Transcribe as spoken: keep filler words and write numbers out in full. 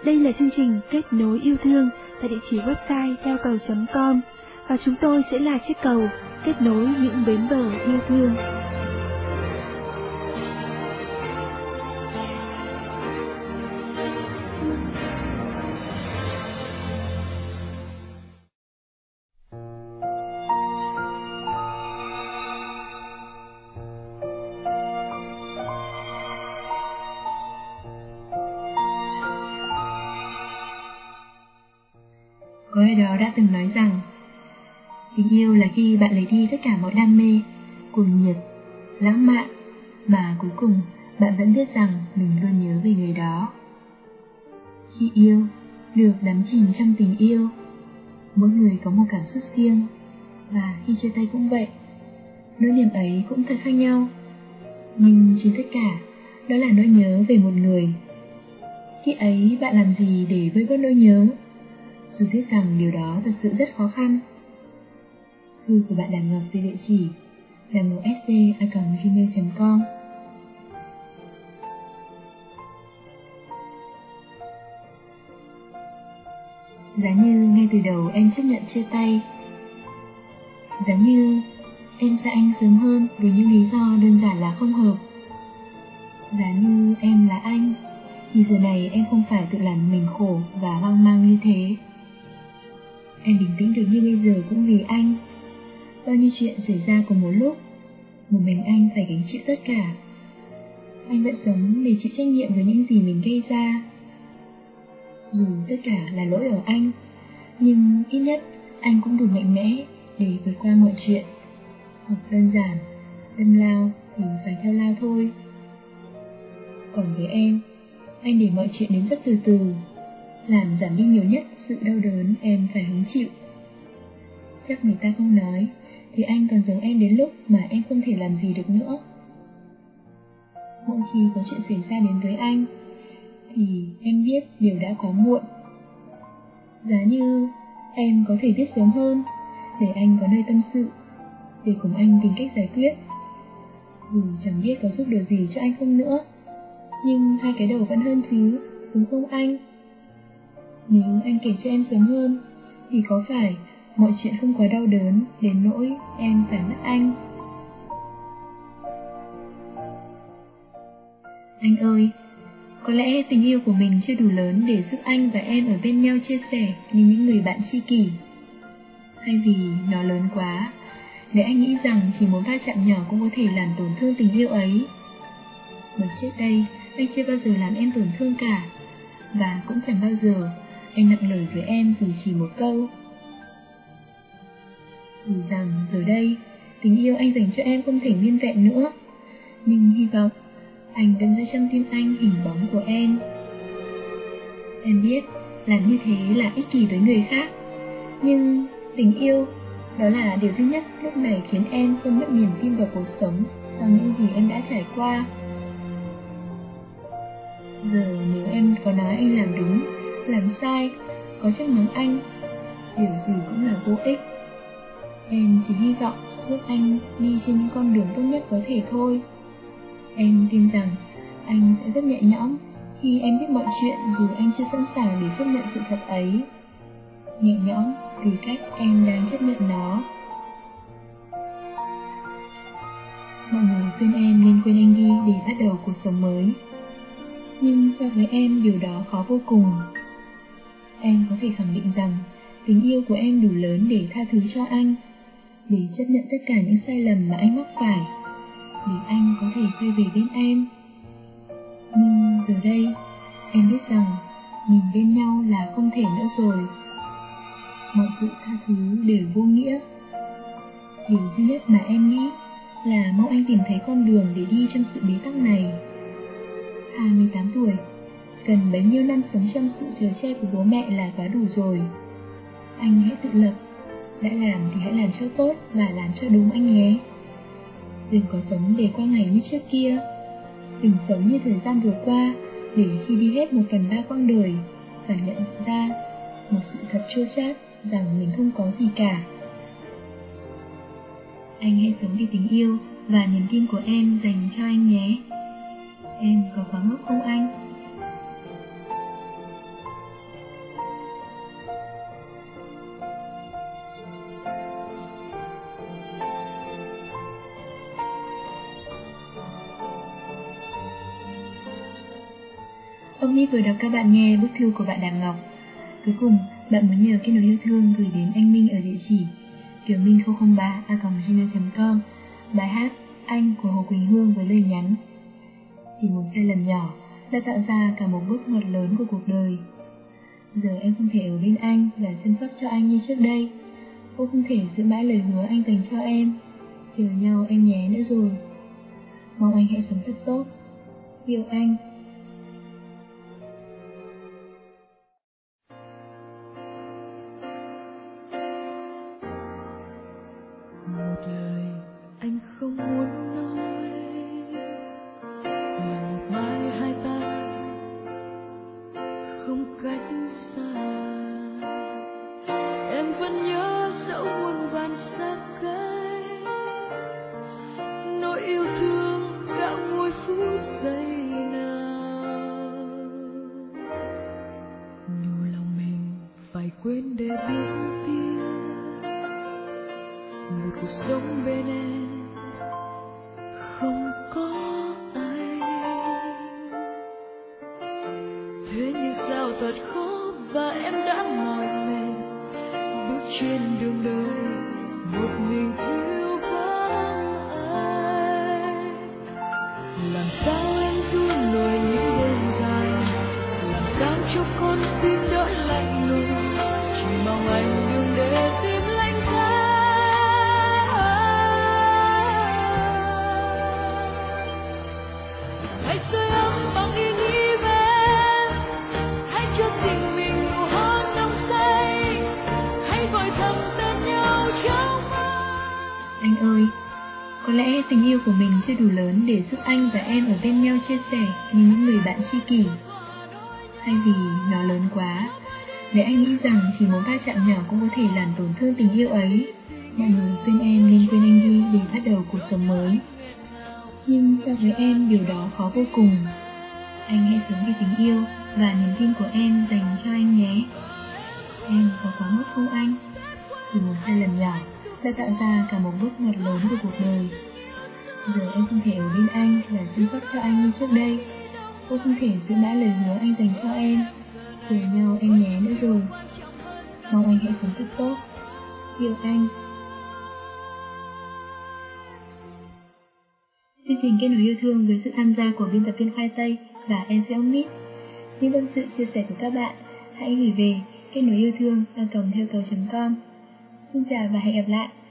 Đây là chương trình Kết nối yêu thương tại địa chỉ website theo cầu chấm com và chúng tôi sẽ là chiếc cầu kết nối những bến bờ yêu thương. Có ai đó đã từng nói rằng tình yêu là khi bạn lấy đi tất cả mọi đam mê, cuồng nhiệt, lãng mạn, mà cuối cùng bạn vẫn biết rằng mình luôn nhớ về người đó. Khi yêu, được đắm chìm trong tình yêu, mỗi người có một cảm xúc riêng, và khi chia tay cũng vậy. Nỗi niềm ấy cũng thật khác nhau, nhưng trên tất cả, đó là nỗi nhớ về một người. Khi ấy bạn làm gì để vơi bớt nỗi nhớ, dù biết rằng điều đó thật sự rất khó khăn? Thư của bạn Đàm Ngọc về địa chỉ đàm ngọc s d a còng gmail chấm com. Giá như ngay từ đầu em chấp nhận chia tay, giá như em xa anh sớm hơn với những lý do đơn giản là không hợp, giá như em là anh, thì giờ này em không phải tự làm mình khổ và hoang mang như thế. Em bình tĩnh được như bây giờ cũng vì anh. Bao nhiêu chuyện xảy ra cùng một lúc, một mình anh phải gánh chịu tất cả. Anh vẫn sống để chịu trách nhiệm với những gì mình gây ra. Dù tất cả là lỗi ở anh, nhưng ít nhất anh cũng đủ mạnh mẽ để vượt qua mọi chuyện. Hoặc đơn giản, đâm lao thì phải theo lao thôi. Còn với em, anh để mọi chuyện đến rất từ từ, làm giảm đi nhiều nhất sự đau đớn em phải hứng chịu. Chắc người ta không nói, thì anh còn giống em đến lúc mà em không thể làm gì được nữa. Mỗi khi có chuyện xảy ra đến với anh, thì em biết điều đã quá muộn. Giá như em có thể biết sớm hơn, để anh có nơi tâm sự, để cùng anh tìm cách giải quyết. Dù chẳng biết có giúp được gì cho anh không nữa, nhưng hai cái đầu vẫn hơn chứ, đúng không anh? Nếu anh kể cho em sớm hơn, thì có phải mọi chuyện không quá đau đớn đến nỗi em phải mất anh? Anh ơi, có lẽ tình yêu của mình chưa đủ lớn để giúp anh và em ở bên nhau chia sẻ như những người bạn tri kỷ. Hay vì nó lớn quá, để anh nghĩ rằng chỉ một va chạm nhỏ cũng có thể làm tổn thương tình yêu ấy. Bởi trước đây, anh chưa bao giờ làm em tổn thương cả, và cũng chẳng bao giờ anh nặng lời với em dù chỉ một câu. Dù rằng giờ đây, tình yêu anh dành cho em không thể nguyên vẹn nữa, nhưng hy vọng anh vẫn giữ trong tim anh hình bóng của em. Em biết làm như thế là ích kỷ với người khác, nhưng tình yêu, đó là điều duy nhất lúc này khiến em không mất niềm tin vào cuộc sống sau những gì em đã trải qua. Giờ nếu em có nói anh làm đúng, làm sai, có trách mắng anh, điều gì cũng là vô ích. Em chỉ hy vọng giúp anh đi trên những con đường tốt nhất có thể thôi. Em tin rằng anh sẽ rất nhẹ nhõm khi em biết mọi chuyện dù anh chưa sẵn sàng để chấp nhận sự thật ấy. Nhẹ nhõm vì cách em đang chấp nhận nó. Mọi người khuyên em nên quên anh đi để bắt đầu cuộc sống mới, nhưng so với em điều đó khó vô cùng. Em có thể khẳng định rằng tình yêu của em đủ lớn để tha thứ cho anh, để chấp nhận tất cả những sai lầm mà anh mắc phải, để anh có thể quay về bên em. Nhưng giờ đây, em biết rằng mình bên nhau là không thể nữa rồi. Mọi sự tha thứ đều vô nghĩa. Điều duy nhất mà em nghĩ là mong anh tìm thấy con đường để đi trong sự bế tắc này. hai mươi tám tuổi, cần bấy nhiêu năm sống trong sự chở che của bố mẹ là quá đủ rồi. Anh hãy tự lập, đã làm thì hãy làm cho tốt và làm cho đúng anh nhé. Đừng có sống để qua ngày như trước kia. Đừng sống như thời gian vừa qua, để khi đi hết một phần ba quãng đời, phải nhận ra một sự thật chua chát rằng mình không có gì cả. Anh hãy sống vì tình yêu và niềm tin của em dành cho anh nhé. Em có quá ngốc không anh? Ông Mít vừa đọc các bạn nghe bức thư của bạn Đàm Ngọc. Cuối cùng, bạn muốn nhờ kết nối yêu thương gửi đến anh Minh ở địa chỉ kiều minh không không ba a còng gmail chấm com bài hát Anh của Hồ Quỳnh Hương với lời nhắn: chỉ một sai lầm nhỏ đã tạo ra cả một bước ngoặt lớn của cuộc đời. Giờ em không thể ở bên anh và chăm sóc cho anh như trước đây. Cô không thể giữ mãi lời hứa anh dành cho em. Chờ nhau em nhé nữa rồi. Mong anh hãy sống thật tốt. Yêu anh. Một lời anh không muốn nói, là một mai hai ta không cách xa. Em vẫn nhớ dẫu muôn vàn xa cách, nỗi yêu thương đã ngồi phút giây nào. Nhủ lòng mình phải quên để biết tiếc một cuộc sống bên em không có anh. Thế nhưng sao thật khó và em đã mỏi mệt bước trên đường đời một mình thiếu vắng anh. Làm sao em ru nổi những đêm dài, làm sao cho con tim đỡ lạnh lùng, chỉ mong anh đừng để tim lạnh giá. Hãy sưởi ấm bằng ý nghĩ về em, hãy cho tình mình nụ hôn nồng say, hãy gọi thầm tên nhau trong mơ. Anh ơi, có lẽ tình yêu của mình chưa đủ lớn để giúp anh và em ở bên nhau chia sẻ như những người bạn tri kỷ. Hay vì nó lớn quá, để anh nghĩ rằng chỉ một va chạm nhỏ cũng có thể làm tổn thương tình yêu ấy. Mọi người khuyên em nên quên anh đi để bắt đầu cuộc sống mới. Nhưng so với em điều đó khó vô cùng. Anh hãy sống vì tình yêu và niềm tin của em dành cho anh nhé. Em có quá mức không anh? Chỉ một sai lầm nhỏ đã tạo ra cả một bước ngoặt lớn của cuộc đời. Giờ em không thể ở bên anh và chăm sóc cho anh như trước đây. Cô không thể giữ mãi lời hứa anh dành cho em. Chờ nhau em nhé nữa rồi. Mong anh hãy sống thật tốt. Yêu anh. Chương trình kết nối yêu thương với sự tham gia của biên tập viên Khoai Tây và em xê ông Mít. Những tâm sự chia sẻ của các bạn hãy gửi về kết nối yêu thương a còng theo cầu chấm com. Xin chào và hẹn gặp lại.